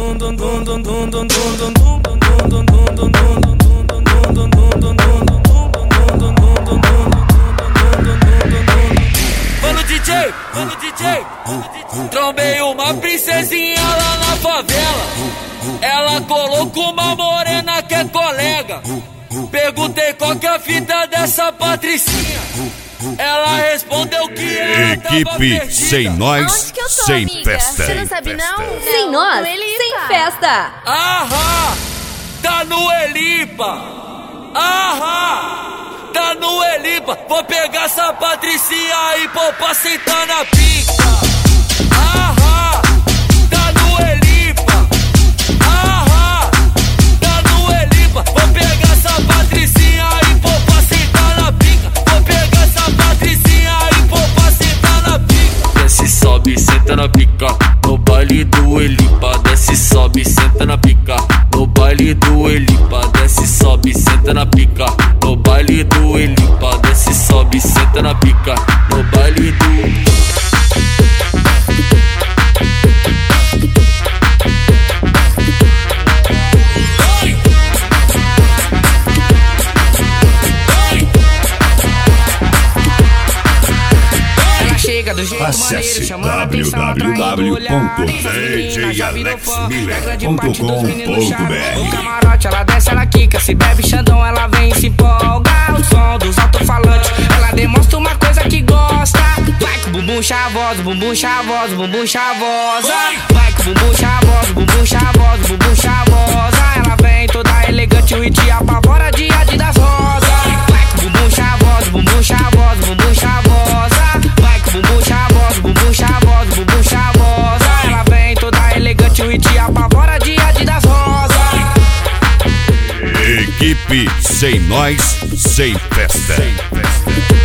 Mano DJ, trombei uma princesinha lá na favela. Ela colocou uma morena que é colega. Perguntei qual que é a fita dessa Patricinha. Ela respondeu que ela Equipe sem nós, sem festa. Você não sabe não? Sem nós, sem festa. Ahá, tá no Elipa. Ahá, tá no Elipa. Vou pegar essa Patricinha e pôr pra sentar na pica. Ahá, tá no Elipa. Ahá, tá no Elipa. Vou pegar essa Patricinha e pôr pra sentar na pica. Vou pegar essa Patricinha e pôr pra sentar na pica. Desce, sobe, senta na pica. No baile do Elipa. Desce, sobe, senta na pica. No baile do Elipa. Desce, sobe, senta na pica. No baile do Elipa. Desce, sobe, senta na pica. No baile do... Do jeito Acesse www.djalexmiller.com.br. No camarote ela desce, ela quica, se bebe xandão ela vem e se empolga. O som dos alto-falantes, ela demonstra uma coisa que gosta. Vai com o bumbum chavoso, bumbum chavoso, bumbum chavosa. Vai com o bumbum chavoso, bumbum chavoso, bumbum chavosa. Ela vem toda elegante e te apavora de Adidas rosa. Vai com o bumbum chavoso, bumbum chavoso, bumbum chavosa. Vai com o bumbum chavoso, bumbum chavoso, bumbum chavosa. Ela vem toda elegante e te apavora de Adidas rosa. Equipe sem nós, sem festa.